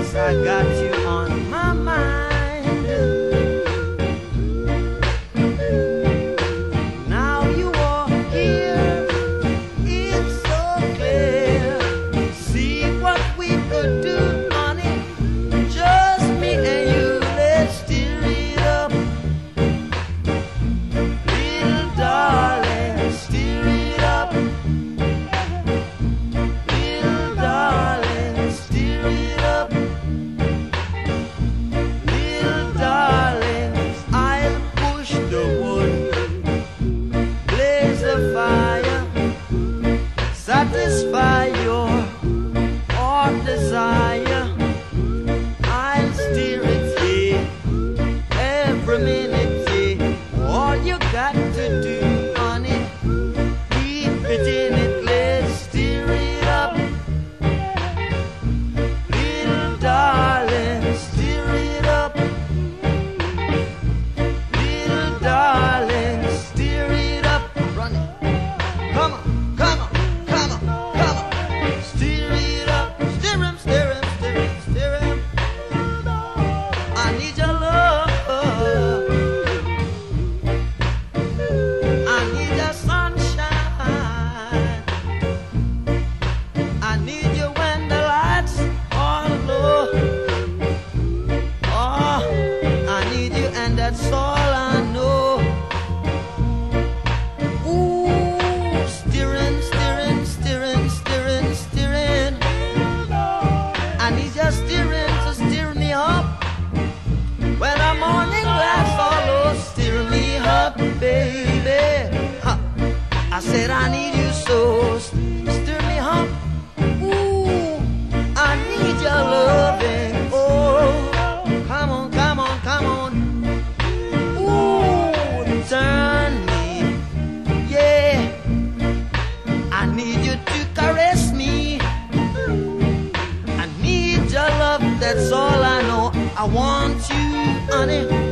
I got you on my mind. Now you are here, it's so clear. See what we could do, honey, just me and you. Let's steer it up, little darling, steer it up, little darling, steer it up. Satisfy your heart desire. I'll steer it, yeah, every minute, yeah. All you got to do, honey, keep it in it. Let's steer it up, little darling, steer it up, little darling, steer it up. Run it, come on. That's all I know. Ooh, steering, steering, steering, steering, steering. I need your steering to steer me up. When I'm morning glass all steer me up, baby. Huh. I said I need you so, steer me up. Ooh, I need your loving. Oh, come on, come on, come on. Turn me, yeah. I need you to caress me. I need your love, that's all I know. I want you, honey.